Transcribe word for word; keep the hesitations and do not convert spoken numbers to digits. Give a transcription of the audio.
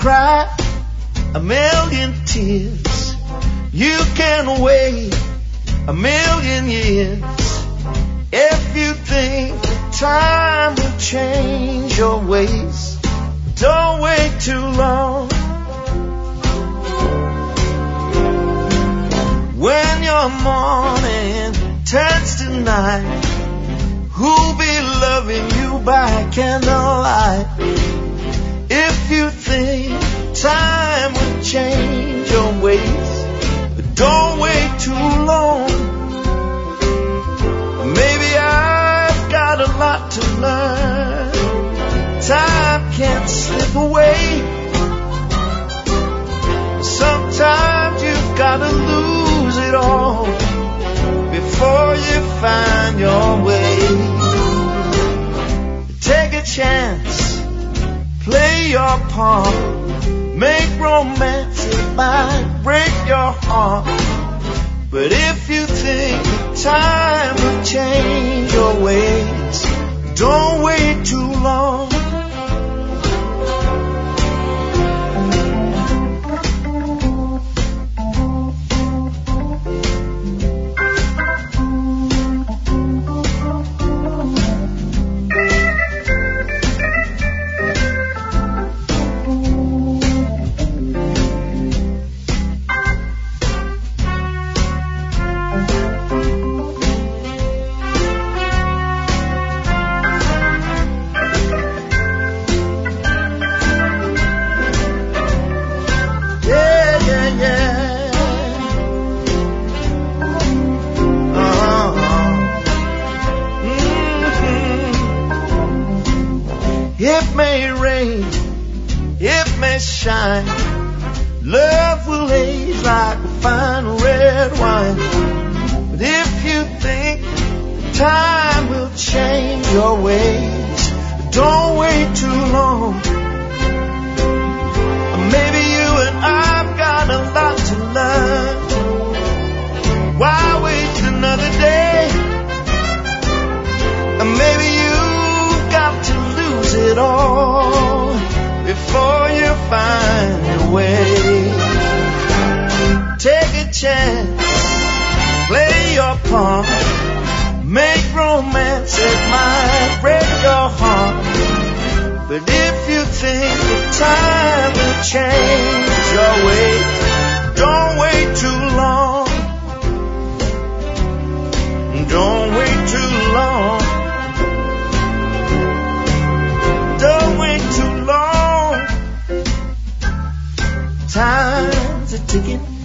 cry a million tears. You can wait a million years. If you think time will change your ways, don't wait too long. When your morning turns to night, who'll be loving you by candlelight? If you think time will change your ways, don't wait too long. Maybe I've got a lot to learn. Time can't slip away. Sometimes you've got to lose it all before you find your way. Take a chance, play your part, make romance, it might break your heart. But if you think time will change your ways, don't wait too long. It may rain, it may shine, love will age like a fine red wine. But if you think time will change your ways, don't wait too long. Maybe you and I've got a lot to learn. Why waste another day? Maybe you've got to lose it all before you find your way. Take a chance, play your part, make romance, it might break your heart. But if you think that time will change your ways, don't wait too long. Don't wait too long. Don't wait too long. Time's a ticking.